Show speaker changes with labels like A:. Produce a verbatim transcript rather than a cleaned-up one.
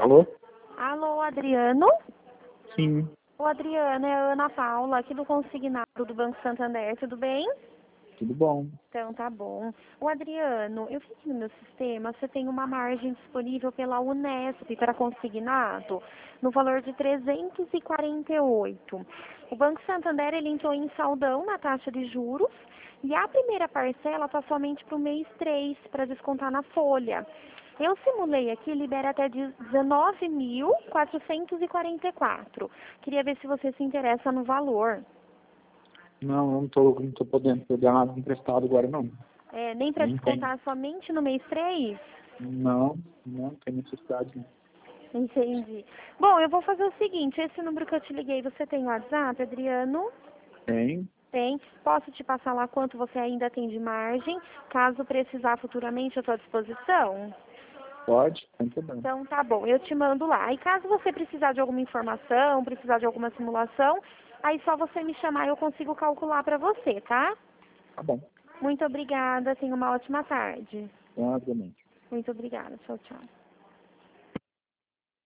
A: Alô?
B: Alô, Adriano?
A: Sim,
B: O Adriano, é a Ana Paula, aqui do Consignado do Banco Santander, tudo bem?
A: tudo bom.
B: Então, tá bom. O Adriano, eu vi aqui no meu sistema, você tem uma margem disponível pela Unesp para consignado, no valor de trezentos e quarenta e oito. O Banco Santander, ele entrou em saldão na taxa de juros, e a primeira parcela está somente para o mês três, para descontar na folha. Eu simulei aqui, libera até dezenove mil quatrocentos e quarenta e quatro. Queria ver se você se interessa no valor.
A: Não, eu não tô, não tô podendo pegar nada emprestado agora, não.
B: É, nem para
A: Nem tem.
B: descontar somente no mês três?
A: Não, não tem necessidade. Não.
B: Entendi. Bom, eu vou fazer o seguinte, esse número que eu te liguei, você tem WhatsApp, Adriano?
A: Tem?
B: Tem. Posso te passar lá quanto você ainda tem de margem, caso precisar futuramente, eu estou à disposição?
A: Pode, sem problema.
B: Então tá bom, eu te mando lá. E caso você precisar de alguma informação, precisar de alguma simulação, aí só você me chamar e eu consigo calcular para você, tá?
A: Tá bom.
B: Muito obrigada, tenha uma ótima tarde.
A: Obviamente.
B: Muito obrigada, tchau, tchau.